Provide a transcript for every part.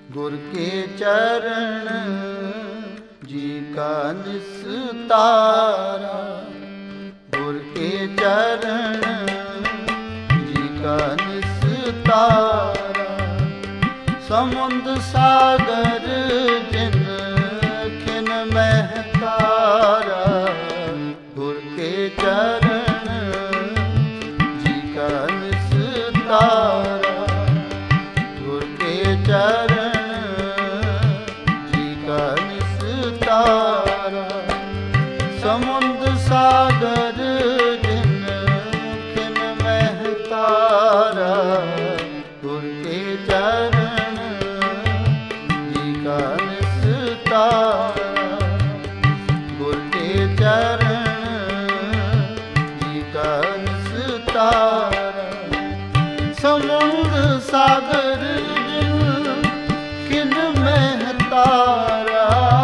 गुर के चरण जी का निस्तारा, गुर के चरण जी का निस्तारा। समुंद सागर जिन खिन महतारा, गुर के चरण जी का निस्तारा, गुर के चरण समुंद सागर जिन खिन महतारा, गुर के चरण जी का निस्तारा, गुर के चरण जी का निस्तारा। समुंद सागर जिन खिन महतारा,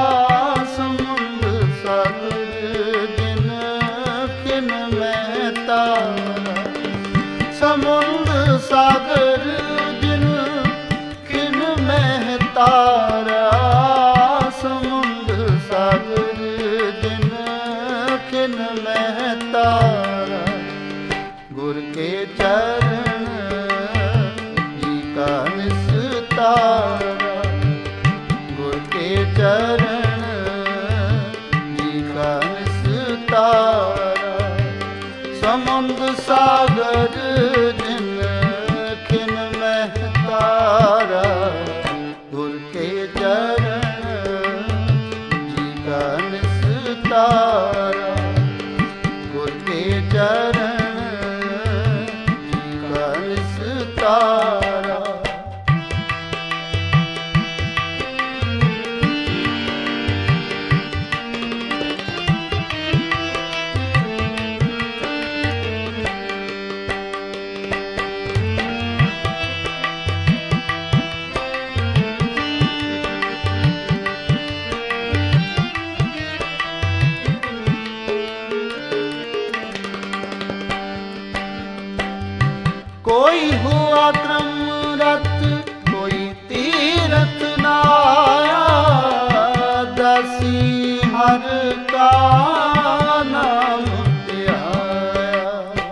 समुंद सागर जिन खिन महतारा, समुंद सागर जिन खिन महतारा। गुर के चरण जी का निस्तारा, गुर के चरण जी का निस्तारा। समुंद सागर जिन खिन महतारा, गुर के चरण जी का निस्तारा, गुर के चरण जी का निस्तारा। कोई हुआ क्रमरत, कोई तीरथ नाया, दासी हर का नाम ध्याया।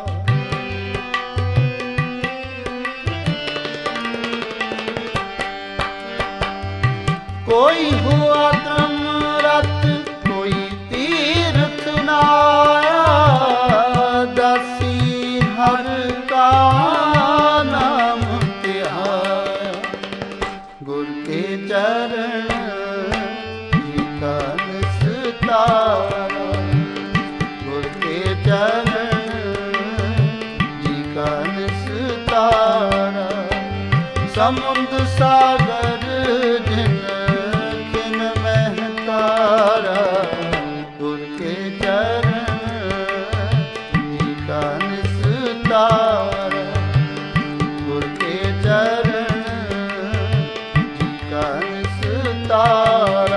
कोई हुआ क्रमरत, कोई तीरथ नाया, दासी हर का नाम ध्याया। गुर के चरण जी का निस्तारा, गुर के चरण जी का निस्तारा। समुंद सागर जिन खिन महतारा, गुर के चरण जी का निस्तारा, गुर के चरण जी का निस्तारा।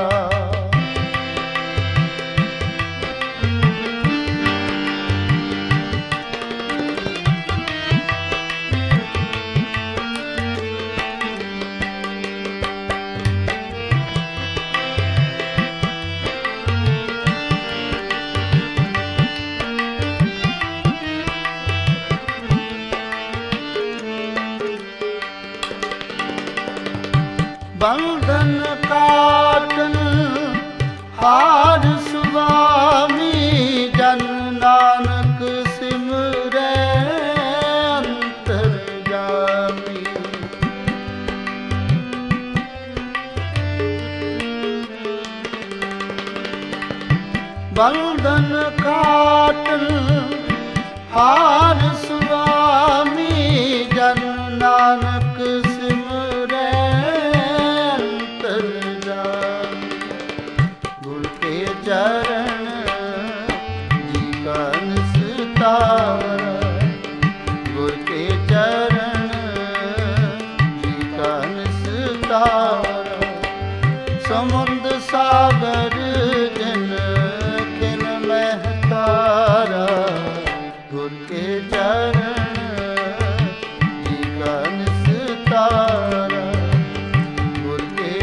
बंधन काटन हार सुवामी, जन नानक सिमरै अंतरजामी। बंधन काटन हार सुवामी, जन नानक सिमरै चरण जी का निस्तारा, गुर के चरण जी का निस्तारा। समुंद सागर जिन खिन महतारा, गुर के चरण जी का निस्तारा, गुर के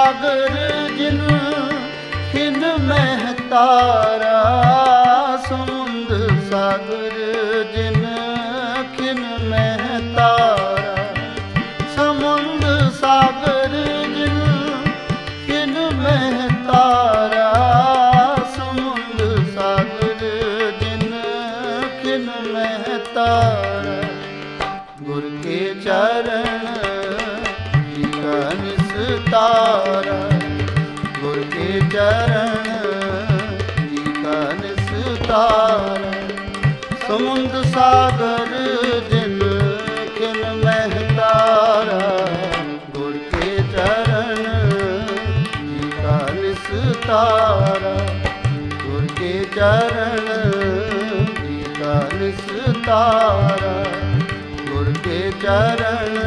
ਸਾਗਰ ਜਿਨ ਖਿਨ ਮਹਿ ਤਾਰਾ, ਸਮੁੰਦ ਸਾਗਰ ਜਿਨ ਖਿਨ ਮਹਿ ਤਾਰਾ, ਸਮੁੰਦ ਸਾਗਰ ਜਿਨ ਖਿਨ ਮਹਿ ਤਾਰਾ, ਸਮੁੰਦ ਸਾਗਰ ਜਿਨ ਖਿਨ ਮਹਿ ਤਾਰਾ। ਗੁਰ ਕੇ ਚਰਨ ਜੀ ਕਾ ਨਿਸਤਾਰਾ, ਗੁਰ ਕੇ ਚਰਨ ਜੀ ਕਾ ਨਿਸਤਾਰਾ। ਸਮੁੰਦ ਸਾਗਰ ਜਿਨ ਖਿਨ ਮਹਿ ਤਾਰਾ, ਗੁਰ ਕੇ ਚਰਨ ਜੀ ਕਾ ਨਿਸਤਾਰਾ, ਗੁਰ ਕੇ ਚਰਨ ਜੀ ਕਾ ਨਿਸਤਾਰਾ, ਗੁਰ ਕੇ ਚਰਨ